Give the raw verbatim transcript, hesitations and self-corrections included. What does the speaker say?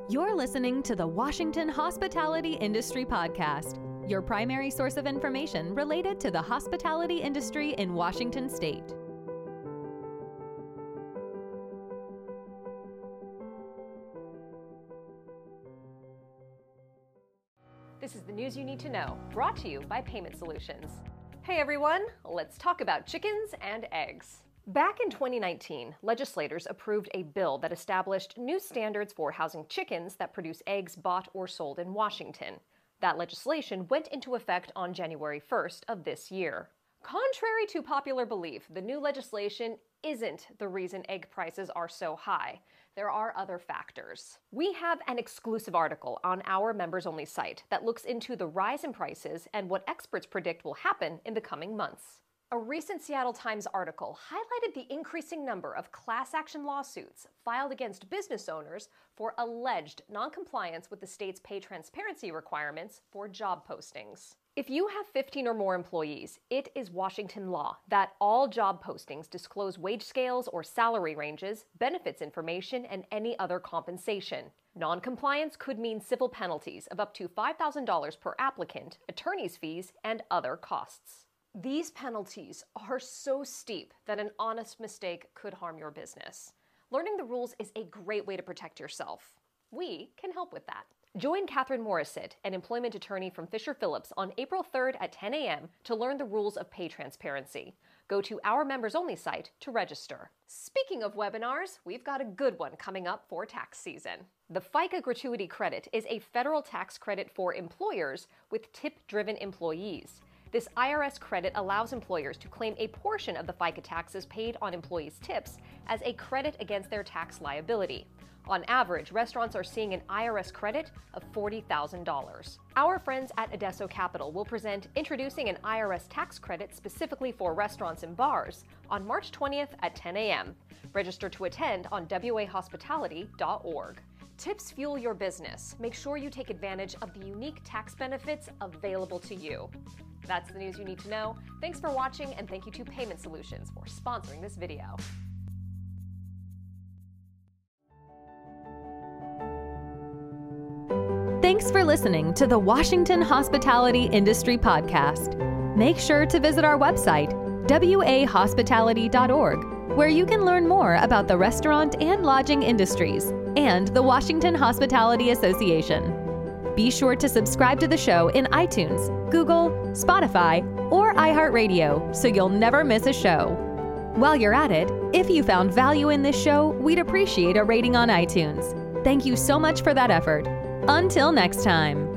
You're listening to the Washington Hospitality Industry Podcast, your primary source of information related to the hospitality industry in Washington State. This is the news you need to know, brought to you by Payment Solutions. Hey everyone, let's talk about chickens and eggs. Back in twenty nineteen, legislators approved a bill that established new standards for housing chickens that produce eggs bought or sold in Washington. That legislation went into effect on January first of this year. Contrary to popular belief, the new legislation isn't the reason egg prices are so high. There are other factors. We have an exclusive article on our members-only site that looks into the rise in prices and what experts predict will happen in the coming months. A recent Seattle Times article highlighted the increasing number of class action lawsuits filed against business owners for alleged noncompliance with the state's pay transparency requirements for job postings. If you have fifteen or more employees, it is Washington law that all job postings disclose wage scales or salary ranges, benefits information, and any other compensation. Noncompliance could mean civil penalties of up to five thousand dollars per applicant, attorney's fees, and other costs. These penalties are so steep that an honest mistake could harm your business. Learning the rules is a great way to protect yourself. We can help with that. Join Catherine Morissette, an employment attorney from Fisher Phillips, on April third at ten a.m. to learn the rules of pay transparency. Go to our members-only site to register. Speaking of webinars, we've got a good one coming up for tax season. The FICA Gratuity Credit is a federal tax credit for employers with tip-driven employees. This I R S credit allows employers to claim a portion of the FICA taxes paid on employees' tips as a credit against their tax liability. On average, restaurants are seeing an I R S credit of forty thousand dollars. Our friends at Adesso Capital will present Introducing an I R S Tax Credit Specifically for Restaurants and Bars on March twentieth at ten a.m. Register to attend on w a hospitality dot org. Tips fuel your business. Make sure you take advantage of the unique tax benefits available to you. That's the news you need to know. Thanks for watching, and thank you to Payment Solutions for sponsoring this video. Thanks for listening to the Washington Hospitality Industry Podcast. Make sure to visit our website, w a hospitality dot org, where you can learn more about the restaurant and lodging industries and the Washington Hospitality Association. Be sure to subscribe to the show in iTunes, Google, Spotify, or iHeartRadio so you'll never miss a show. While you're at it, if you found value in this show, we'd appreciate a rating on iTunes. Thank you so much for that effort. Until next time.